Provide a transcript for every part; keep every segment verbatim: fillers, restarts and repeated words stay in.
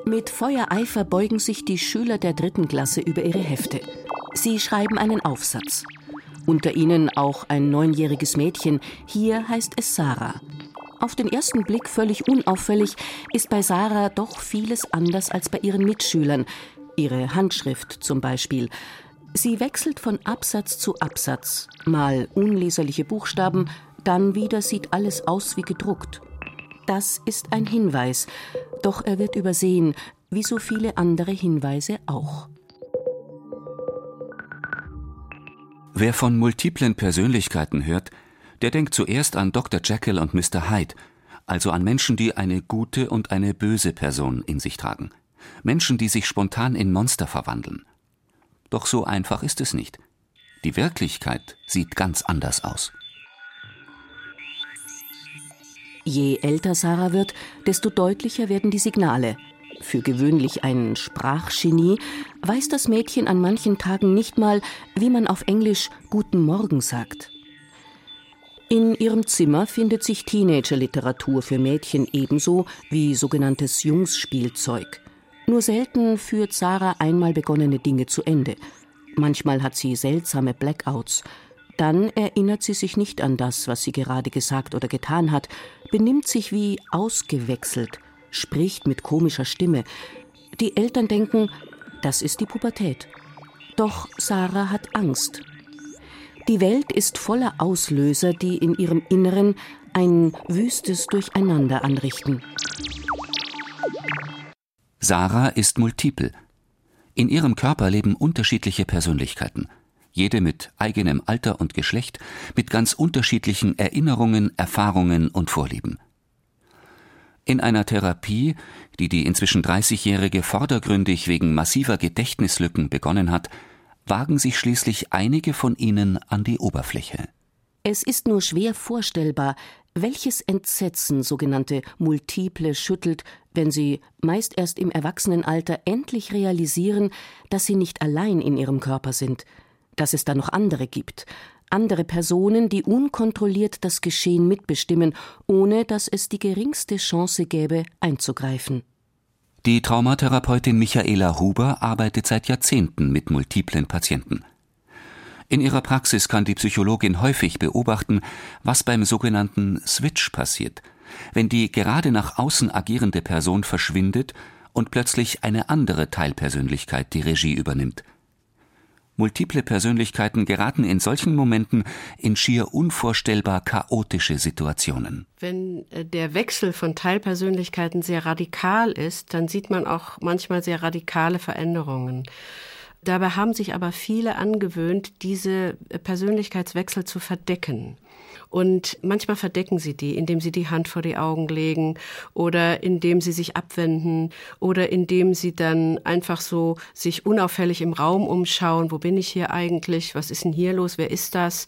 Mit Feuereifer beugen sich die Schüler der dritten Klasse über ihre Hefte. Sie schreiben einen Aufsatz. Unter ihnen auch ein neunjähriges Mädchen. Hier heißt es Sarah. Auf den ersten Blick völlig unauffällig, ist bei Sarah doch vieles anders als bei ihren Mitschülern. Ihre Handschrift zum Beispiel. Sie wechselt von Absatz zu Absatz. Mal unleserliche Buchstaben, dann wieder sieht alles aus wie gedruckt. Das ist ein Hinweis, doch er wird übersehen, wie so viele andere Hinweise auch. Wer von multiplen Persönlichkeiten hört, der denkt zuerst an Doktor Jekyll und Mister Hyde, also an Menschen, die eine gute und eine böse Person in sich tragen. Menschen, die sich spontan in Monster verwandeln. Doch so einfach ist es nicht. Die Wirklichkeit sieht ganz anders aus. Je älter Sarah wird, desto deutlicher werden die Signale. Für gewöhnlich ein Sprachgenie weiß das Mädchen an manchen Tagen nicht mal, wie man auf Englisch Guten Morgen sagt. In ihrem Zimmer findet sich Teenager-Literatur für Mädchen ebenso wie sogenanntes Jungsspielzeug. Nur selten führt Sarah einmal begonnene Dinge zu Ende. Manchmal hat sie seltsame Blackouts. Dann erinnert sie sich nicht an das, was sie gerade gesagt oder getan hat, benimmt sich wie ausgewechselt, spricht mit komischer Stimme. Die Eltern denken, das ist die Pubertät. Doch Sarah hat Angst. Die Welt ist voller Auslöser, die in ihrem Inneren ein wüstes Durcheinander anrichten. Sarah ist multipel. In ihrem Körper leben unterschiedliche Persönlichkeiten. Jede mit eigenem Alter und Geschlecht, mit ganz unterschiedlichen Erinnerungen, Erfahrungen und Vorlieben. In einer Therapie, die die inzwischen dreißigjährige vordergründig wegen massiver Gedächtnislücken begonnen hat, wagen sich schließlich einige von ihnen an die Oberfläche. Es ist nur schwer vorstellbar, welches Entsetzen sogenannte Multiple schüttelt, wenn sie, meist erst im Erwachsenenalter, endlich realisieren, dass sie nicht allein in ihrem Körper sind, dass es da noch andere gibt, andere Personen, die unkontrolliert das Geschehen mitbestimmen, ohne dass es die geringste Chance gäbe, einzugreifen. Die Traumatherapeutin Michaela Huber arbeitet seit Jahrzehnten mit multiplen Patienten. In ihrer Praxis kann die Psychologin häufig beobachten, was beim sogenannten Switch passiert, wenn die gerade nach außen agierende Person verschwindet und plötzlich eine andere Teilpersönlichkeit die Regie übernimmt. Multiple Persönlichkeiten geraten in solchen Momenten in schier unvorstellbar chaotische Situationen. Wenn der Wechsel von Teilpersönlichkeiten sehr radikal ist, dann sieht man auch manchmal sehr radikale Veränderungen. Dabei haben sich aber viele angewöhnt, diese Persönlichkeitswechsel zu verdecken. Und manchmal verdecken sie die, indem sie die Hand vor die Augen legen oder indem sie sich abwenden oder indem sie dann einfach so sich unauffällig im Raum umschauen. Wo bin ich hier eigentlich? Was ist denn hier los? Wer ist das?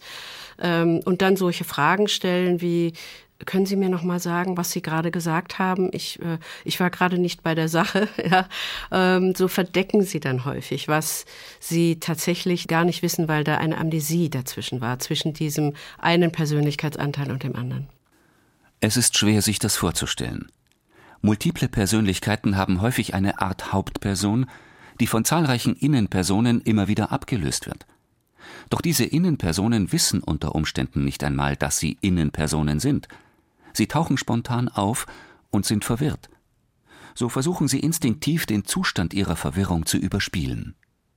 Und dann solche Fragen stellen wie: Können Sie mir noch mal sagen, was Sie gerade gesagt haben? Ich, äh, ich war gerade nicht bei der Sache. Ja. Ähm, so verdecken sie dann häufig, was sie tatsächlich gar nicht wissen, weil da eine Amnesie dazwischen war, zwischen diesem einen Persönlichkeitsanteil und dem anderen. Es ist schwer, sich das vorzustellen. Multiple Persönlichkeiten haben häufig eine Art Hauptperson, die von zahlreichen Innenpersonen immer wieder abgelöst wird. Doch diese Innenpersonen wissen unter Umständen nicht einmal, dass sie Innenpersonen sind. Sie tauchen spontan auf und sind verwirrt. So versuchen sie instinktiv, den Zustand ihrer Verwirrung zu überspielen.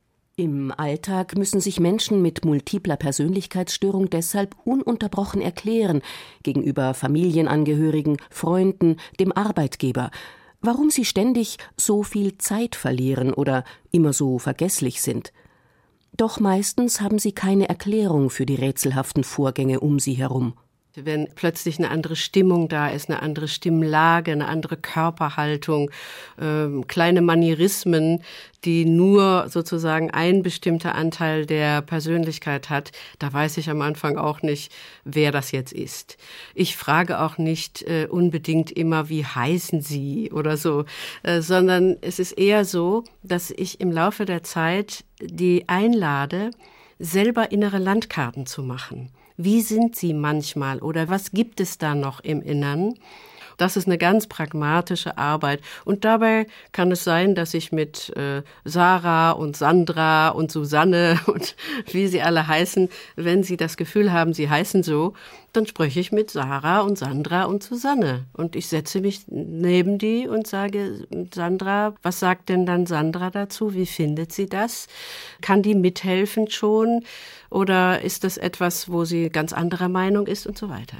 Im Alltag müssen sich Menschen mit multipler Persönlichkeitsstörung deshalb ununterbrochen erklären gegenüber Familienangehörigen, Freunden, dem Arbeitgeber, warum sie ständig so viel Zeit verlieren oder immer so vergesslich sind. Doch meistens haben sie keine Erklärung für die rätselhaften Vorgänge um sie herum. Wenn plötzlich eine andere Stimmung da ist, eine andere Stimmlage, eine andere Körperhaltung, ähm, kleine Manierismen, die nur sozusagen ein bestimmter Anteil der Persönlichkeit hat, da weiß ich am Anfang auch nicht, wer das jetzt ist. Ich frage auch nicht äh, unbedingt immer, wie heißen Sie oder so, äh, sondern es ist eher so, dass ich im Laufe der Zeit die einlade, selber innere Landkarten zu machen. Wie sind sie manchmal oder was gibt es da noch im Innern? Das ist eine ganz pragmatische Arbeit. Und dabei kann es sein, dass ich mit äh, Sarah und Sandra und Susanne und wie sie alle heißen, wenn Sie das Gefühl haben, sie heißen so, dann spreche ich mit Sarah und Sandra und Susanne. Und ich setze mich neben die und sage, Sandra, was sagt denn dann Sandra dazu? Wie findet sie das? Kann die mithelfen schon? Oder ist das etwas, wo sie ganz anderer Meinung ist und so weiter?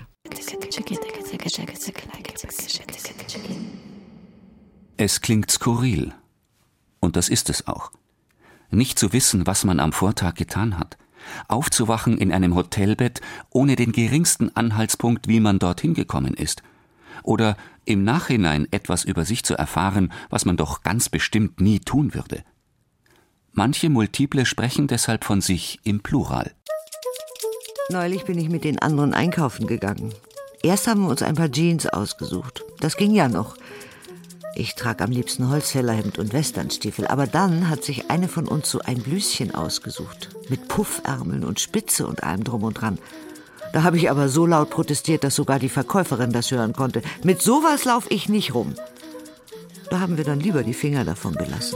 Es klingt skurril. Und das ist es auch. Nicht zu wissen, was man am Vortag getan hat. Aufzuwachen in einem Hotelbett ohne den geringsten Anhaltspunkt, wie man dorthin gekommen ist. Oder im Nachhinein etwas über sich zu erfahren, was man doch ganz bestimmt nie tun würde. Manche Multiple sprechen deshalb von sich im Plural. Neulich bin ich mit den anderen einkaufen gegangen. Erst haben wir uns ein paar Jeans ausgesucht. Das ging ja noch. Ich trage am liebsten Holzfällerhemd und Westernstiefel. Aber dann hat sich eine von uns so ein Blüschen ausgesucht. Mit Puffärmeln und Spitze und allem drum und dran. Da habe ich aber so laut protestiert, dass sogar die Verkäuferin das hören konnte. Mit sowas laufe ich nicht rum. Da haben wir dann lieber die Finger davon gelassen.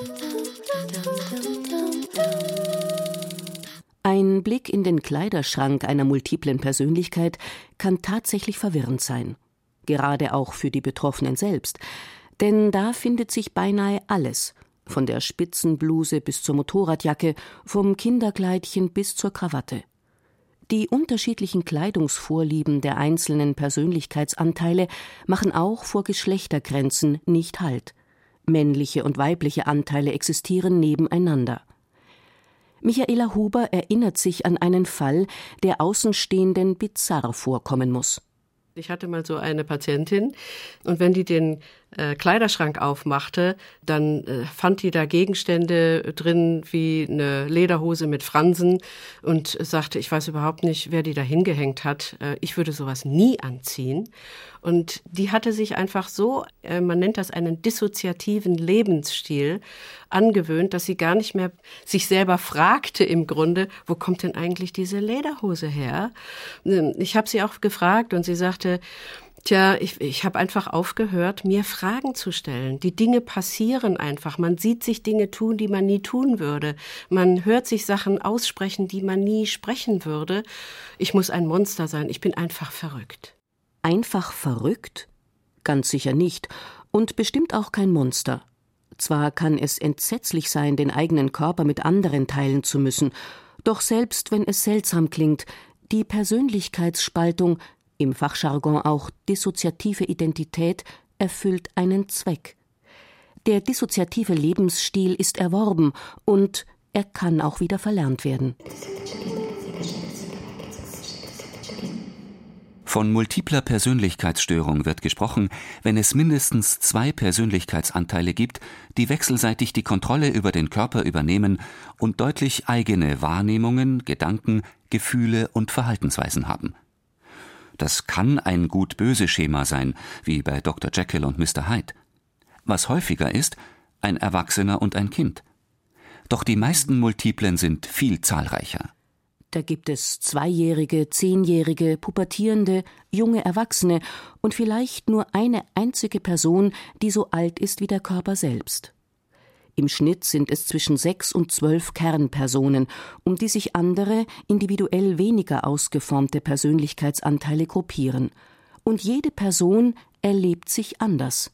Ein Blick in den Kleiderschrank einer multiplen Persönlichkeit kann tatsächlich verwirrend sein. Gerade auch für die Betroffenen selbst. Denn da findet sich beinahe alles, von der Spitzenbluse bis zur Motorradjacke, vom Kinderkleidchen bis zur Krawatte. Die unterschiedlichen Kleidungsvorlieben der einzelnen Persönlichkeitsanteile machen auch vor Geschlechtergrenzen nicht Halt. Männliche und weibliche Anteile existieren nebeneinander. Michaela Huber erinnert sich an einen Fall, der Außenstehenden bizarr vorkommen muss. Ich hatte mal so eine Patientin und wenn die den äh, Kleiderschrank aufmachte, dann äh, fand die da Gegenstände drin wie eine Lederhose mit Fransen und sagte, ich weiß überhaupt nicht, wer die da hingehängt hat. Äh, ich würde sowas nie anziehen. Und die hatte sich einfach so, äh, man nennt das einen dissoziativen Lebensstil, angewöhnt, dass sie gar nicht mehr sich selber fragte im Grunde, wo kommt denn eigentlich diese Lederhose her? Ich habe sie auch gefragt und sie sagte, tja, ich, ich habe einfach aufgehört, mir Fragen zu stellen. Die Dinge passieren einfach. Man sieht sich Dinge tun, die man nie tun würde. Man hört sich Sachen aussprechen, die man nie sprechen würde. Ich muss ein Monster sein. Ich bin einfach verrückt. Einfach verrückt? Ganz sicher nicht. Und bestimmt auch kein Monster. Zwar kann es entsetzlich sein, den eigenen Körper mit anderen teilen zu müssen, doch selbst wenn es seltsam klingt, die Persönlichkeitsspaltung, im Fachjargon auch dissoziative Identität, erfüllt einen Zweck. Der dissoziative Lebensstil ist erworben und er kann auch wieder verlernt werden. Von multipler Persönlichkeitsstörung wird gesprochen, wenn es mindestens zwei Persönlichkeitsanteile gibt, die wechselseitig die Kontrolle über den Körper übernehmen und deutlich eigene Wahrnehmungen, Gedanken, Gefühle und Verhaltensweisen haben. Das kann ein Gut-Böse-Schema sein, wie bei Doktor Jekyll und Mister Hyde. Was häufiger ist, ein Erwachsener und ein Kind. Doch die meisten Multiplen sind viel zahlreicher. Da gibt es Zweijährige, Zehnjährige, Pubertierende, junge Erwachsene und vielleicht nur eine einzige Person, die so alt ist wie der Körper selbst. Im Schnitt sind es zwischen sechs und zwölf Kernpersonen, um die sich andere, individuell weniger ausgeformte Persönlichkeitsanteile gruppieren. Und jede Person erlebt sich anders.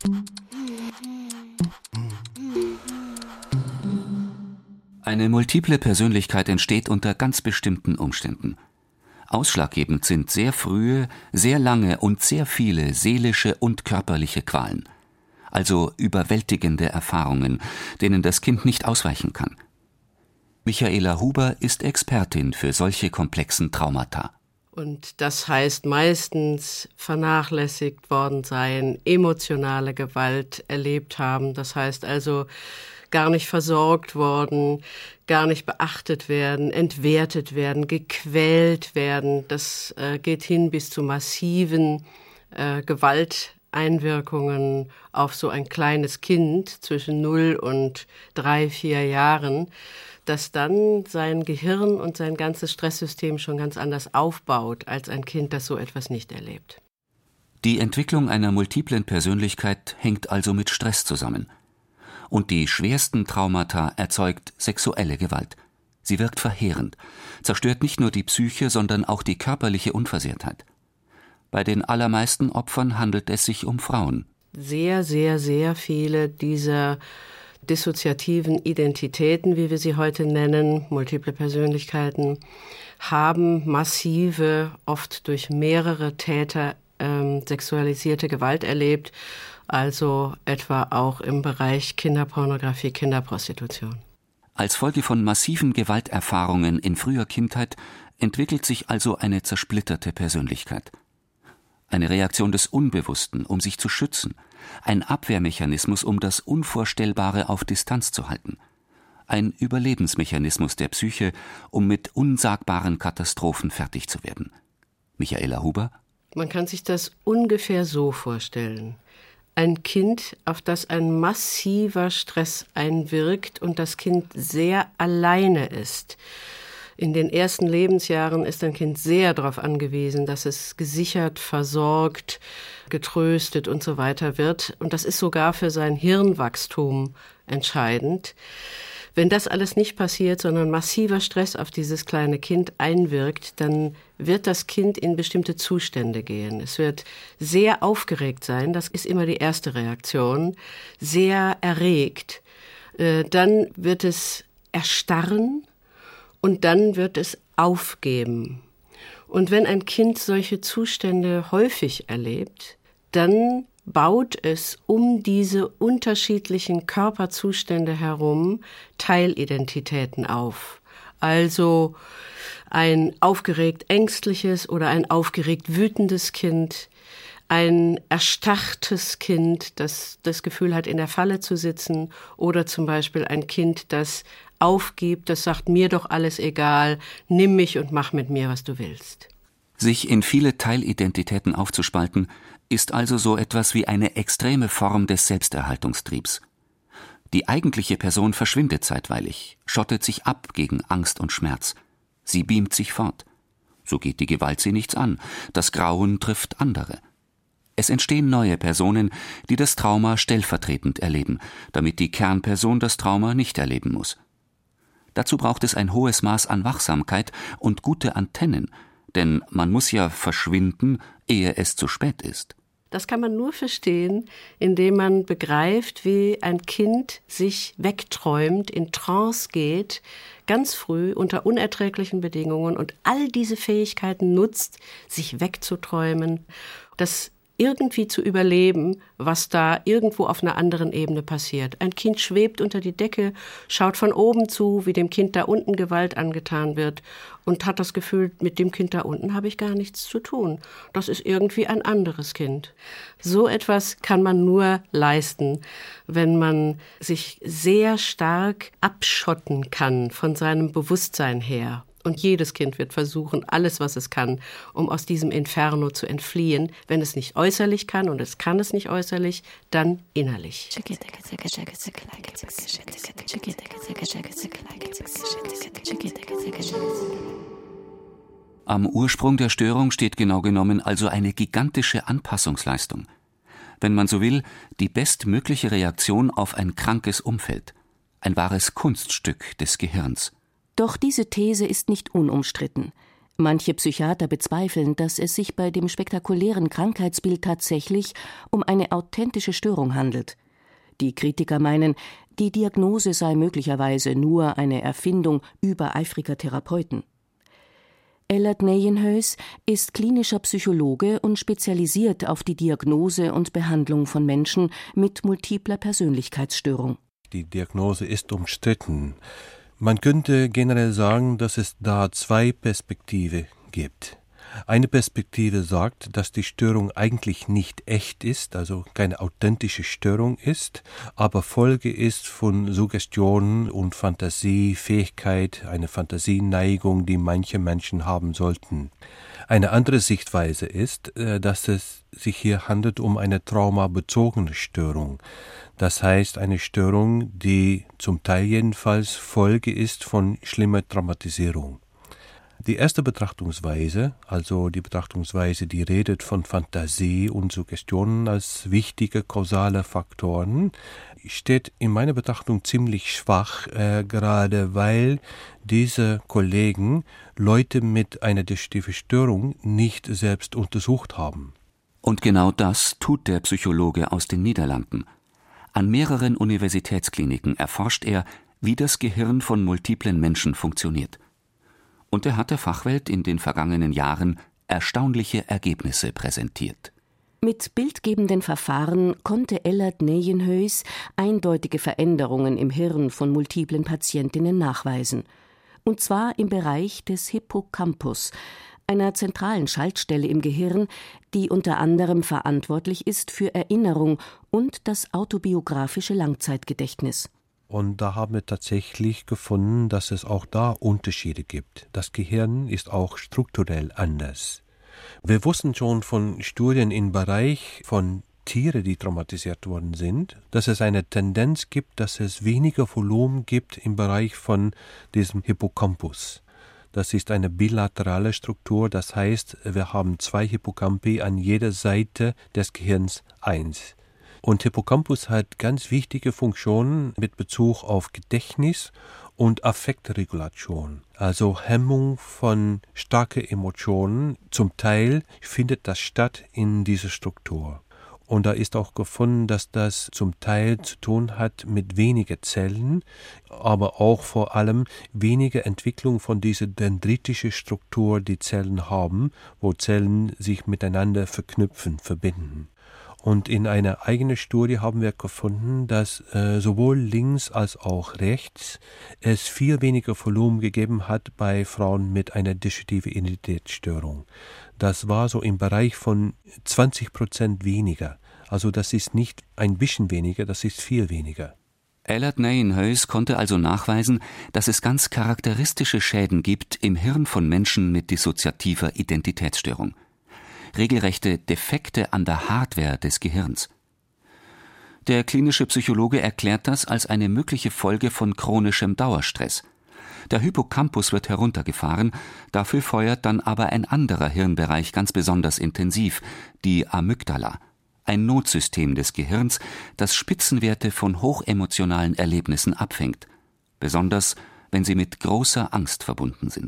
Eine multiple Persönlichkeit entsteht unter ganz bestimmten Umständen. Ausschlaggebend sind sehr frühe, sehr lange und sehr viele seelische und körperliche Qualen. Also überwältigende Erfahrungen, denen das Kind nicht ausweichen kann. Michaela Huber ist Expertin für solche komplexen Traumata. Und das heißt meistens vernachlässigt worden sein, emotionale Gewalt erlebt haben. Das heißt also gar nicht versorgt worden, gar nicht beachtet werden, entwertet werden, gequält werden. Das äh, geht hin bis zu massiven äh, Gewalteinwirkungen auf so ein kleines Kind zwischen null und drei, vier Jahren, das dann sein Gehirn und sein ganzes Stresssystem schon ganz anders aufbaut als ein Kind, das so etwas nicht erlebt. Die Entwicklung einer multiplen Persönlichkeit hängt also mit Stress zusammen. Und die schwersten Traumata erzeugt sexuelle Gewalt. Sie wirkt verheerend, zerstört nicht nur die Psyche, sondern auch die körperliche Unversehrtheit. Bei den allermeisten Opfern handelt es sich um Frauen. Sehr, sehr, sehr viele dieser dissoziativen Identitäten, wie wir sie heute nennen, multiple Persönlichkeiten, haben massive, oft durch mehrere Täter ähm, sexualisierte Gewalt erlebt, also etwa auch im Bereich Kinderpornografie, Kinderprostitution. Als Folge von massiven Gewalterfahrungen in früher Kindheit entwickelt sich also eine zersplitterte Persönlichkeit. Eine Reaktion des Unbewussten, um sich zu schützen, ein Abwehrmechanismus, um das Unvorstellbare auf Distanz zu halten, ein Überlebensmechanismus der Psyche, um mit unsagbaren Katastrophen fertig zu werden. Michaela Huber? Man kann sich das ungefähr so vorstellen. Ein Kind, auf das ein massiver Stress einwirkt und das Kind sehr alleine ist. In den ersten Lebensjahren ist ein Kind sehr darauf angewiesen, dass es gesichert, versorgt, getröstet und so weiter wird. Und das ist sogar für sein Hirnwachstum entscheidend. Wenn das alles nicht passiert, sondern massiver Stress auf dieses kleine Kind einwirkt, dann wird das Kind in bestimmte Zustände gehen. Es wird sehr aufgeregt sein, das ist immer die erste Reaktion, sehr erregt. Dann wird es erstarren und dann wird es aufgeben. Und wenn ein Kind solche Zustände häufig erlebt, dann baut es um diese unterschiedlichen Körperzustände herum Teilidentitäten auf. Also ein aufgeregt ängstliches oder ein aufgeregt wütendes Kind, ein erstarrtes Kind, das das Gefühl hat, in der Falle zu sitzen, oder zum Beispiel ein Kind, das aufgibt, das sagt, mir doch alles egal, nimm mich und mach mit mir, was du willst. Sich in viele Teilidentitäten aufzuspalten, ist also so etwas wie eine extreme Form des Selbsterhaltungstriebs. Die eigentliche Person verschwindet zeitweilig, schottet sich ab gegen Angst und Schmerz. Sie beamt sich fort. So geht die Gewalt sie nichts an. Das Grauen trifft andere. Es entstehen neue Personen, die das Trauma stellvertretend erleben, damit die Kernperson das Trauma nicht erleben muss. Dazu braucht es ein hohes Maß an Wachsamkeit und gute Antennen, denn man muss ja verschwinden, ehe es zu spät ist. Das kann man nur verstehen, indem man begreift, wie ein Kind sich wegträumt, in Trance geht, ganz früh unter unerträglichen Bedingungen und all diese Fähigkeiten nutzt, sich wegzuträumen, das irgendwie zu überleben, was da irgendwo auf einer anderen Ebene passiert. Ein Kind schwebt unter die Decke, schaut von oben zu, wie dem Kind da unten Gewalt angetan wird und hat das Gefühl, mit dem Kind da unten habe ich gar nichts zu tun. Das ist irgendwie ein anderes Kind. So etwas kann man nur leisten, wenn man sich sehr stark abschotten kann von seinem Bewusstsein her. Und jedes Kind wird versuchen, alles, was es kann, um aus diesem Inferno zu entfliehen. Wenn es nicht äußerlich kann, und es kann es nicht äußerlich, dann innerlich. Am Ursprung der Störung steht genau genommen also eine gigantische Anpassungsleistung. Wenn man so will, die bestmögliche Reaktion auf ein krankes Umfeld. Ein wahres Kunststück des Gehirns. Doch diese These ist nicht unumstritten. Manche Psychiater bezweifeln, dass es sich bei dem spektakulären Krankheitsbild tatsächlich um eine authentische Störung handelt. Die Kritiker meinen, die Diagnose sei möglicherweise nur eine Erfindung übereifriger Therapeuten. Elad Nijenhuis ist klinischer Psychologe und spezialisiert auf die Diagnose und Behandlung von Menschen mit multipler Persönlichkeitsstörung. Die Diagnose ist umstritten. Man könnte generell sagen, dass es da zwei Perspektiven gibt. Eine Perspektive sagt, dass die Störung eigentlich nicht echt ist, also keine authentische Störung ist, aber Folge ist von Suggestionen und Fantasiefähigkeit, eine Fantasieneigung, die manche Menschen haben sollten. Eine andere Sichtweise ist, dass es sich hier handelt um eine traumabezogene Störung. Das heißt, eine Störung, die zum Teil jedenfalls Folge ist von schlimmer Traumatisierung. Die erste Betrachtungsweise, also die Betrachtungsweise, die redet von Fantasie und Suggestionen als wichtige kausale Faktoren, steht in meiner Betrachtung ziemlich schwach, äh, gerade weil diese Kollegen Leute mit einer dissoziativen Störung nicht selbst untersucht haben. Und genau das tut der Psychologe aus den Niederlanden. An mehreren Universitätskliniken erforscht er, wie das Gehirn von multiplen Menschen funktioniert. Und er hat der Fachwelt in den vergangenen Jahren erstaunliche Ergebnisse präsentiert. Mit bildgebenden Verfahren konnte Ellert Nijenhuys eindeutige Veränderungen im Hirn von multiplen Patientinnen nachweisen. Und zwar im Bereich des Hippocampus, einer zentralen Schaltstelle im Gehirn, die unter anderem verantwortlich ist für Erinnerung und das autobiografische Langzeitgedächtnis. Und da haben wir tatsächlich gefunden, dass es auch da Unterschiede gibt. Das Gehirn ist auch strukturell anders. Wir wussten schon von Studien im Bereich von Tieren, die traumatisiert worden sind, dass es eine Tendenz gibt, dass es weniger Volumen gibt im Bereich von diesem Hippocampus. Das ist eine bilaterale Struktur, das heißt, wir haben zwei Hippocampi an jeder Seite des Gehirns eins. Und Hippocampus hat ganz wichtige Funktionen mit Bezug auf Gedächtnis und Affektregulation, also Hemmung von starken Emotionen. Zum Teil findet das statt in dieser Struktur. Und da ist auch gefunden, dass das zum Teil zu tun hat mit weniger Zellen, aber auch vor allem weniger Entwicklung von dieser dendritischen Struktur, die Zellen haben, wo Zellen sich miteinander verknüpfen, verbinden. Und in einer eigenen Studie haben wir gefunden, dass äh, sowohl links als auch rechts es viel weniger Volumen gegeben hat bei Frauen mit einer dissoziativen Identitätsstörung. Das war so im Bereich von zwanzig Prozent weniger. Also das ist nicht ein bisschen weniger, das ist viel weniger. Ellert Nijenhuys konnte also nachweisen, dass es ganz charakteristische Schäden gibt im Hirn von Menschen mit dissoziativer Identitätsstörung. Regelrechte Defekte an der Hardware des Gehirns. Der klinische Psychologe erklärt das als eine mögliche Folge von chronischem Dauerstress. Der Hippocampus wird heruntergefahren, dafür feuert dann aber ein anderer Hirnbereich ganz besonders intensiv, die Amygdala, ein Notsystem des Gehirns, das Spitzenwerte von hochemotionalen Erlebnissen abfängt, besonders wenn sie mit großer Angst verbunden sind.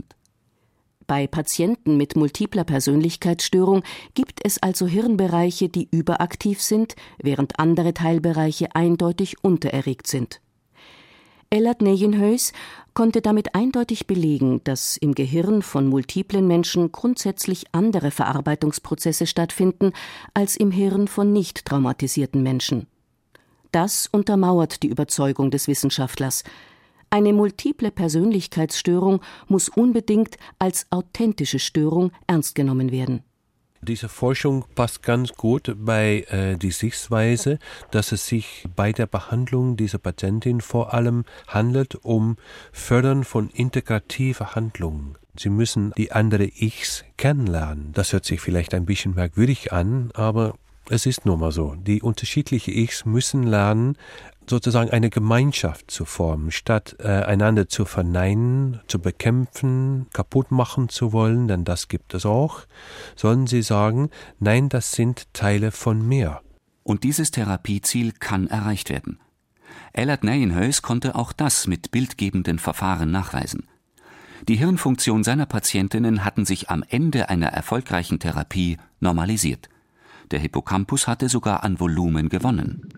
Bei Patienten mit multipler Persönlichkeitsstörung gibt es also Hirnbereiche, die überaktiv sind, während andere Teilbereiche eindeutig untererregt sind. Ellert Nijenhuys konnte damit eindeutig belegen, dass im Gehirn von multiplen Menschen grundsätzlich andere Verarbeitungsprozesse stattfinden als im Hirn von nicht traumatisierten Menschen. Das untermauert die Überzeugung des Wissenschaftlers. Eine multiple Persönlichkeitsstörung muss unbedingt als authentische Störung ernst genommen werden. Diese Forschung passt ganz gut bei äh, die Sichtweise, dass es sich bei der Behandlung dieser Patientin vor allem handelt um Fördern von integrativer Handlungen. Sie müssen die andere Ichs kennenlernen. Das hört sich vielleicht ein bisschen merkwürdig an, aber es ist nun mal so. Die unterschiedlichen Ichs müssen lernen, sozusagen eine Gemeinschaft zu formen, statt äh, einander zu verneinen, zu bekämpfen, kaputt machen zu wollen, denn das gibt es auch, sollen sie sagen, nein, das sind Teile von mir. Und dieses Therapieziel kann erreicht werden. Ellert Nijenhuys konnte auch das mit bildgebenden Verfahren nachweisen. Die Hirnfunktion seiner Patientinnen hatten sich am Ende einer erfolgreichen Therapie normalisiert. Der Hippocampus hatte sogar an Volumen gewonnen.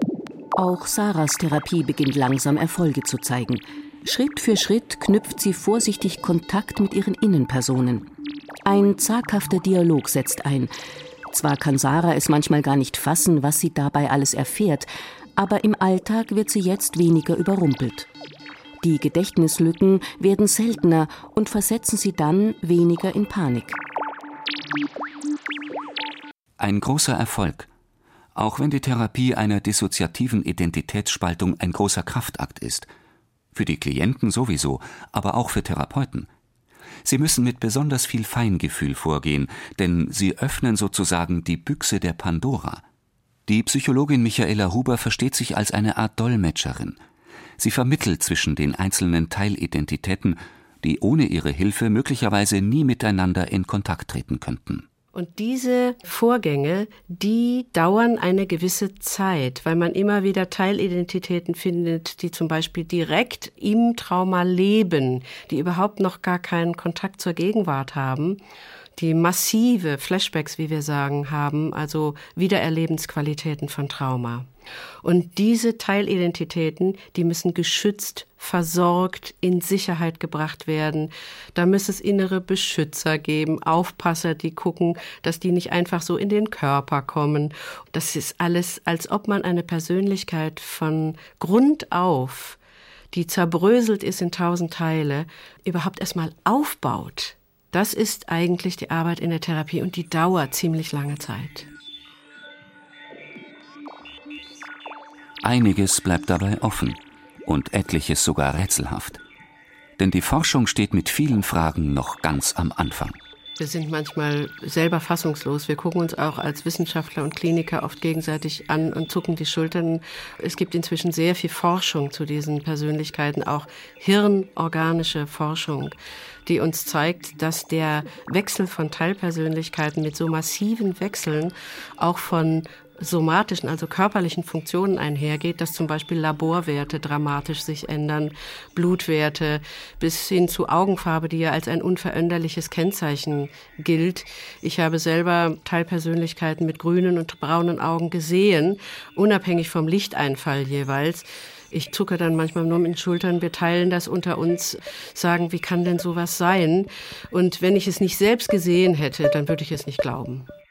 Auch Sarahs Therapie beginnt langsam Erfolge zu zeigen. Schritt für Schritt knüpft sie vorsichtig Kontakt mit ihren Innenpersonen. Ein zaghafter Dialog setzt ein. Zwar kann Sarah es manchmal gar nicht fassen, was sie dabei alles erfährt, aber im Alltag wird sie jetzt weniger überrumpelt. Die Gedächtnislücken werden seltener und versetzen sie dann weniger in Panik. Ein großer Erfolg. Auch wenn die Therapie einer dissoziativen Identitätsspaltung ein großer Kraftakt ist. Für die Klienten sowieso, aber auch für Therapeuten. Sie müssen mit besonders viel Feingefühl vorgehen, denn sie öffnen sozusagen die Büchse der Pandora. Die Psychologin Michaela Huber versteht sich als eine Art Dolmetscherin. Sie vermittelt zwischen den einzelnen Teilidentitäten die ohne ihre Hilfe möglicherweise nie miteinander in Kontakt treten könnten. Und diese Vorgänge, die dauern eine gewisse Zeit, weil man immer wieder Teilidentitäten findet, die zum Beispiel direkt im Trauma leben, die überhaupt noch gar keinen Kontakt zur Gegenwart haben, die massive Flashbacks, wie wir sagen, haben, also Wiedererlebensqualitäten von Trauma. Und diese Teilidentitäten, die müssen geschützt, versorgt, in Sicherheit gebracht werden. Da muss es innere Beschützer geben, Aufpasser, die gucken, dass die nicht einfach so in den Körper kommen. Das ist alles, als ob man eine Persönlichkeit von Grund auf, die zerbröselt ist in tausend Teile, überhaupt erstmal aufbaut. Das ist eigentlich die Arbeit in der Therapie und die dauert ziemlich lange Zeit. Einiges bleibt dabei offen und etliches sogar rätselhaft. Denn die Forschung steht mit vielen Fragen noch ganz am Anfang. Wir sind manchmal selber fassungslos. Wir gucken uns auch als Wissenschaftler und Kliniker oft gegenseitig an und zucken die Schultern. Es gibt inzwischen sehr viel Forschung zu diesen Persönlichkeiten, auch hirnorganische Forschung, die uns zeigt, dass der Wechsel von Teilpersönlichkeiten mit so massiven Wechseln auch von somatischen, also körperlichen Funktionen einhergeht, dass zum Beispiel Laborwerte dramatisch sich ändern, Blutwerte bis hin zu Augenfarbe, die ja als ein unveränderliches Kennzeichen gilt. Ich habe selber Teilpersönlichkeiten mit grünen und braunen Augen gesehen, unabhängig vom Lichteinfall jeweils. Ich zucke dann manchmal nur mit den Schultern, wir teilen das unter uns, sagen, wie kann denn sowas sein? Und wenn ich es nicht selbst gesehen hätte, dann würde ich es nicht glauben.